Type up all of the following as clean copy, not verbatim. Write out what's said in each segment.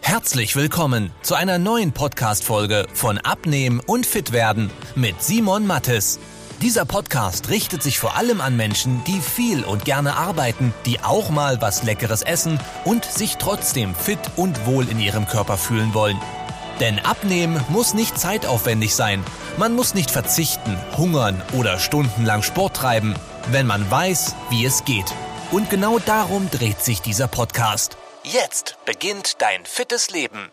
Herzlich willkommen zu einer neuen Podcast-Folge von Abnehmen und Fitwerden mit Simon Mattes. Dieser Podcast richtet sich vor allem an Menschen, die viel und gerne arbeiten, die auch mal was Leckeres essen und sich trotzdem fit und wohl in ihrem Körper fühlen wollen. Denn Abnehmen muss nicht zeitaufwendig sein. Man muss nicht verzichten, hungern oder stundenlang Sport treiben, wenn man weiß, wie es geht. Und genau darum dreht sich dieser Podcast. Jetzt beginnt dein fittes Leben.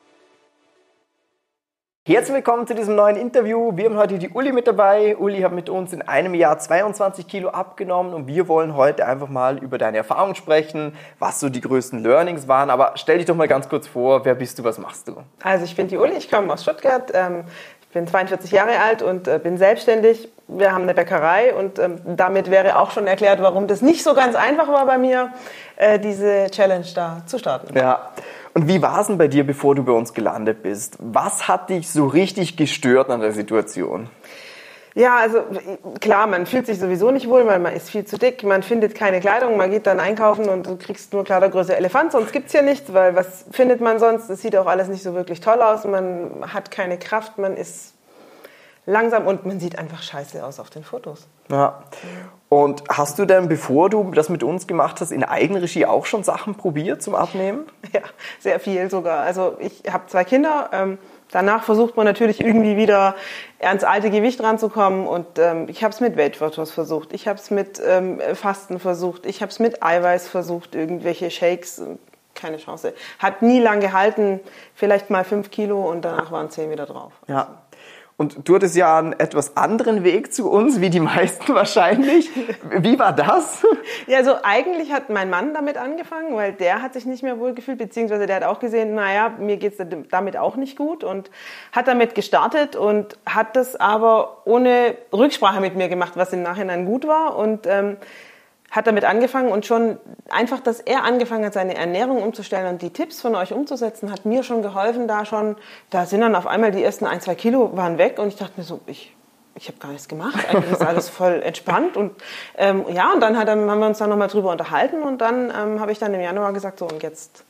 Herzlich willkommen zu diesem neuen Interview. Wir haben heute die Uli mit dabei. Uli hat mit uns in einem Jahr 22 Kilo abgenommen und wir wollen heute einfach mal über deine Erfahrungen sprechen, was so die größten Learnings waren. Aber stell dich doch mal ganz kurz vor, wer bist du, was machst du? Also ich bin die Uli, ich komme aus Stuttgart. Ich bin 42 Jahre alt und bin selbstständig. Wir haben eine Bäckerei und damit wäre auch schon erklärt, warum das nicht so ganz einfach war bei mir, diese Challenge da zu starten. Ja. Und wie war es denn bei dir, bevor du bei uns gelandet bist? Was hat dich so richtig gestört an der Situation? Ja, also klar, man fühlt sich sowieso nicht wohl, weil man ist viel zu dick, man findet keine Kleidung, man geht dann einkaufen und du kriegst nur Kleidergröße Elefant, sonst gibt's hier nichts, weil was findet man sonst? Das sieht auch alles nicht so wirklich toll aus, man hat keine Kraft, man ist langsam und man sieht einfach scheiße aus auf den Fotos. Ja. Und hast du denn, bevor du das mit uns gemacht hast, in Eigenregie auch schon Sachen probiert zum Abnehmen? Ja, sehr viel sogar. Also ich habe 2 Kinder. Danach versucht man natürlich irgendwie wieder ans alte Gewicht ranzukommen. Und ich habe es mit Weight Watchers versucht. Ich habe es mit Fasten versucht. Ich habe es mit Eiweiß versucht, irgendwelche Shakes. Keine Chance. Hat nie lang gehalten. Vielleicht mal 5 Kilo und danach waren 10 wieder drauf. Ja. Und du hattest ja einen etwas anderen Weg zu uns, wie die meisten wahrscheinlich. Wie war das? Ja, also eigentlich hat mein Mann damit angefangen, weil der hat sich nicht mehr wohl gefühlt, beziehungsweise der hat auch gesehen, naja, mir geht's damit auch nicht gut und hat damit gestartet und hat das aber ohne Rücksprache mit mir gemacht, was im Nachhinein gut war und hat damit angefangen und schon einfach, dass er angefangen hat, seine Ernährung umzustellen und die Tipps von euch umzusetzen, hat mir schon geholfen, da sind dann auf einmal die ersten 1-2 Kilo waren weg und ich dachte mir so, ich habe gar nichts gemacht, eigentlich ist alles voll entspannt und ja, und dann haben wir uns dann nochmal drüber unterhalten und dann habe ich dann im Januar gesagt, so und jetzt,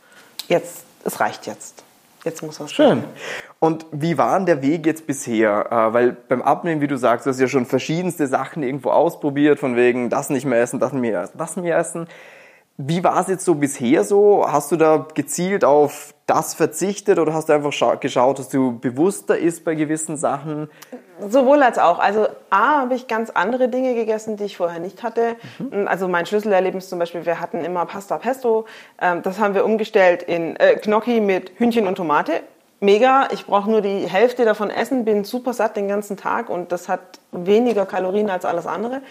es reicht jetzt. Jetzt muss was schön. Und wie war denn der Weg jetzt bisher? Weil beim Abnehmen, wie du sagst, du hast ja schon verschiedenste Sachen irgendwo ausprobiert, von wegen das nicht mehr essen, das nicht mehr essen. Wie war es jetzt so bisher so? Hast du da gezielt auf das verzichtet oder hast du einfach geschaut, dass du bewusster isst bei gewissen Sachen? Sowohl als auch. Also habe ich ganz andere Dinge gegessen, die ich vorher nicht hatte. Also mein Schlüsselerlebnis zum Beispiel, wir hatten immer Pasta Pesto. Das haben wir umgestellt in Gnocchi mit Hühnchen und Tomate. Mega, ich brauche nur die Hälfte davon essen, bin super satt den ganzen Tag und das hat weniger Kalorien als alles andere.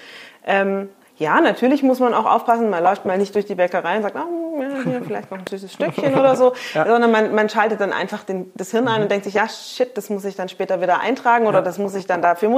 Ja, natürlich muss man auch aufpassen, man läuft mal nicht durch die Bäckerei und sagt, oh, ja, hier vielleicht noch ein süßes Stückchen oder so, ja. Sondern man schaltet dann einfach das Hirn ein und denkt sich, ja shit, das muss ich dann später wieder eintragen oder das muss ich dann dafür,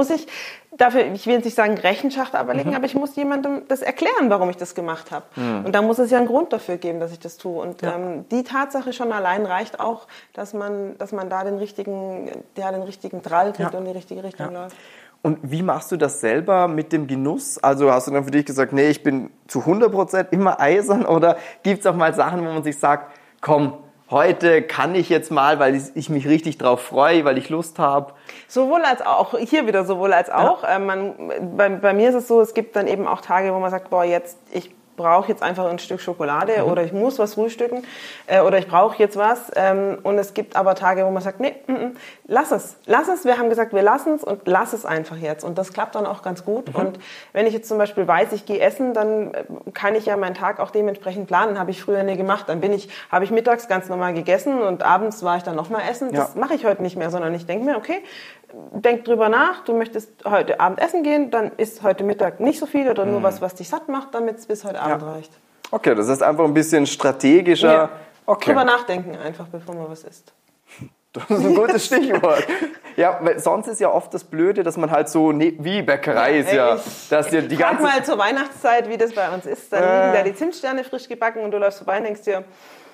ich will jetzt nicht sagen Rechenschaft ablegen, aber ich muss jemandem das erklären, warum ich das gemacht habe. Und da muss es ja einen Grund dafür geben, dass ich das tue. Und die Tatsache schon allein reicht auch, dass man da den richtigen Drall kriegt und die richtige Richtung läuft. Und wie machst du das selber mit dem Genuss? Also hast du dann für dich gesagt, nee, ich bin zu 100% immer eisern oder gibt es auch mal Sachen, wo man sich sagt, komm, heute kann ich jetzt mal, weil ich mich richtig drauf freue, weil ich Lust habe? Sowohl als auch, hier wieder sowohl als auch. Ja. Bei mir ist es so, es gibt dann eben auch Tage, wo man sagt, boah, ich brauche jetzt einfach ein Stück Schokolade oder ich muss was frühstücken oder ich brauche jetzt was. Und es gibt aber Tage, wo man sagt, nee, lass es. Wir haben gesagt, wir lassen es und lass es einfach jetzt. Und das klappt dann auch ganz gut. Und wenn ich jetzt zum Beispiel weiß, ich gehe essen, dann kann ich ja meinen Tag auch dementsprechend planen. Habe ich früher nie gemacht. Dann habe ich mittags ganz normal gegessen und abends war ich dann nochmal essen. Das mache ich heute nicht mehr, sondern ich denke mir, okay, denk drüber nach, du möchtest heute Abend essen gehen, dann isst heute Mittag nicht so viel oder nur was dich satt macht, damit es bis heute Abend reicht. Okay, das ist einfach ein bisschen strategischer. Ja. Okay. Drüber nachdenken einfach, bevor man was isst. Das ist ein gutes Stichwort. Ja, weil sonst ist ja oft das Blöde, dass man halt so, wie Bäckerei ist ja. Dass dir die ganze mal zur Weihnachtszeit, wie das bei uns ist, dann liegen da die Zimtsterne frisch gebacken und du läufst vorbei und denkst dir,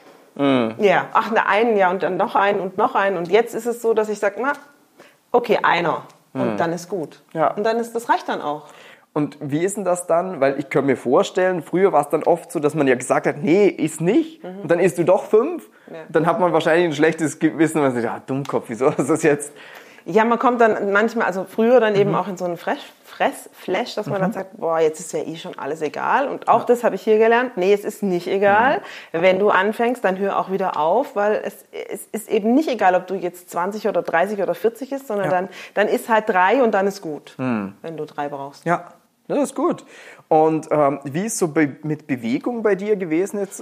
ja, ach, einen, ja, und dann noch einen und noch einen. Und jetzt ist es so, dass ich sage, okay, einer. Und dann ist gut. Ja. Und das reicht dann auch. Und wie ist denn das dann? Weil ich kann mir vorstellen, früher war es dann oft so, dass man ja gesagt hat, nee, iss nicht. Und dann isst du doch 5. Ja. Dann hat man wahrscheinlich ein schlechtes Gewissen, weil man sagt, Dummkopf, wieso ist das jetzt? Ja, man kommt dann manchmal, also früher dann eben auch in so einen Fressflash, dass man dann sagt, boah, jetzt ist ja schon alles egal. Und auch das habe ich hier gelernt. Nee, es ist nicht egal. Wenn du anfängst, dann hör auch wieder auf, weil es ist eben nicht egal, ob du jetzt 20 oder 30 oder 40 isst, sondern dann isst halt 3 und dann ist gut, wenn du 3 brauchst. Ja, das ist gut. Und wie ist so mit Bewegung bei dir gewesen jetzt?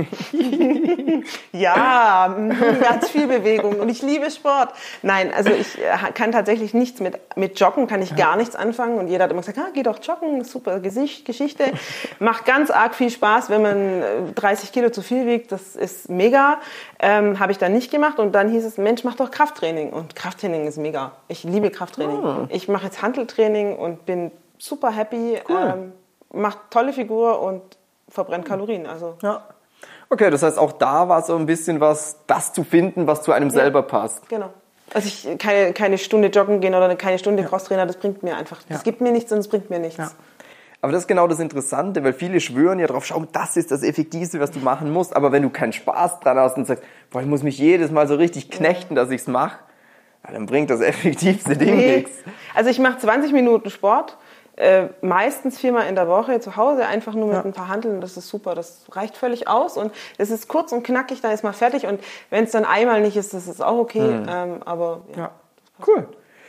Ja, ganz viel Bewegung und ich liebe Sport. Nein, also ich kann tatsächlich nichts mit Joggen, kann ich gar nichts anfangen. Und jeder hat immer gesagt, geh doch joggen, super Geschichte. Macht ganz arg viel Spaß, wenn man 30 Kilo zu viel wiegt, das ist mega. Habe ich dann nicht gemacht und dann hieß es, Mensch, mach doch Krafttraining. Und Krafttraining ist mega. Ich liebe Krafttraining. Ich mache jetzt Hanteltraining und bin super happy. Cool. Macht tolle Figur und verbrennt Kalorien. Also. Ja. Okay, das heißt, auch da war so ein bisschen das zu finden, was zu einem selber passt. Genau. Also ich keine Stunde joggen gehen oder keine Stunde Crosstrainer, das bringt mir einfach, das gibt mir nichts und es bringt mir nichts. Ja. Aber das ist genau das Interessante, weil viele schwören ja drauf, schau, das ist das Effektivste, was du machen musst. Aber wenn du keinen Spaß dran hast und sagst, boah, ich muss mich jedes Mal so richtig knechten, dass ich's mache, dann bringt das effektivste Ding nichts. Also ich mache 20 Minuten Sport. Meistens 4-mal in der Woche zu Hause, einfach nur mit ein paar Hanteln, das ist super, das reicht völlig aus und es ist kurz und knackig, dann ist man fertig und wenn es dann einmal nicht ist, das ist auch okay, aber ja. Cool.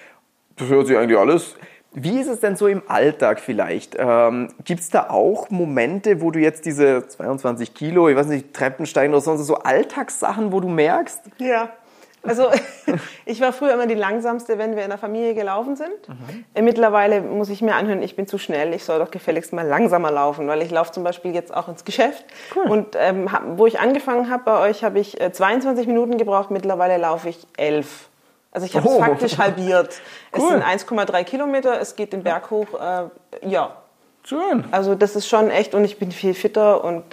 Das hört sich eigentlich alles. Wie ist es denn so im Alltag vielleicht? Gibt es da auch Momente, wo du jetzt diese 22 Kilo, ich weiß nicht, Treppensteigen oder sonst so Alltagssachen, wo du merkst? Ja. Also ich war früher immer die Langsamste, wenn wir in der Familie gelaufen sind. Mittlerweile muss ich mir anhören, ich bin zu schnell, ich soll doch gefälligst mal langsamer laufen, weil ich laufe zum Beispiel jetzt auch ins Geschäft. Cool. Und wo ich angefangen habe bei euch, habe ich 22 Minuten gebraucht, mittlerweile laufe ich 11. Also ich habe es faktisch halbiert. Cool. Es sind 1,3 Kilometer, es geht den Berg hoch, ja. Schön. Also das ist schon echt und ich bin viel fitter und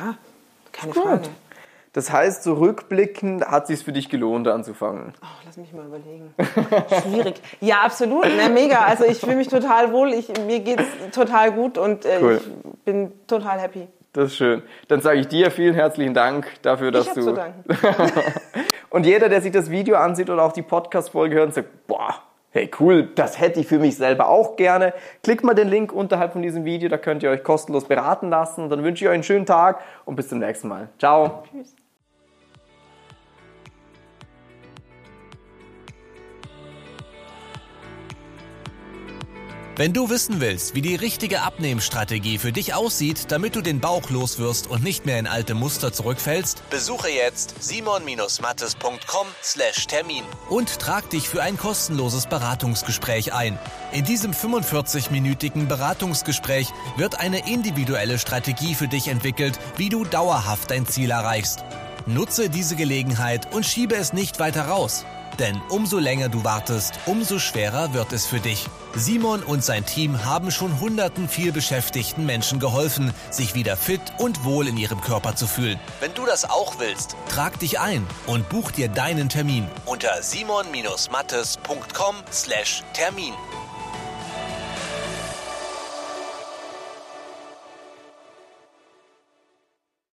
keine Frage. Das heißt, so rückblickend hat es sich für dich gelohnt, anzufangen? Oh, lass mich mal überlegen. Schwierig. Ja, absolut. Na, mega. Also ich fühle mich total wohl. Mir geht's total gut und cool. Ich bin total happy. Das ist schön. Dann sage ich dir vielen herzlichen Dank dafür, dass du... Ich habe zu danken. Und jeder, der sich das Video ansieht oder auch die Podcast-Folge hört und sagt, boah, hey cool, das hätte ich für mich selber auch gerne. Klickt mal den Link unterhalb von diesem Video, da könnt ihr euch kostenlos beraten lassen. Und dann wünsche ich euch einen schönen Tag und bis zum nächsten Mal. Ciao. Tschüss. Wenn du wissen willst, wie die richtige Abnehmstrategie für dich aussieht, damit du den Bauch loswirst und nicht mehr in alte Muster zurückfällst, besuche jetzt simon-mattes.com/Termin und trag dich für ein kostenloses Beratungsgespräch ein. In diesem 45-minütigen Beratungsgespräch wird eine individuelle Strategie für dich entwickelt, wie du dauerhaft dein Ziel erreichst. Nutze diese Gelegenheit und schiebe es nicht weiter raus. Denn umso länger du wartest, umso schwerer wird es für dich. Simon und sein Team haben schon hunderten vielbeschäftigten Menschen geholfen, sich wieder fit und wohl in ihrem Körper zu fühlen. Wenn du das auch willst, trag dich ein und buch dir deinen Termin unter simon-mattes.com/Termin.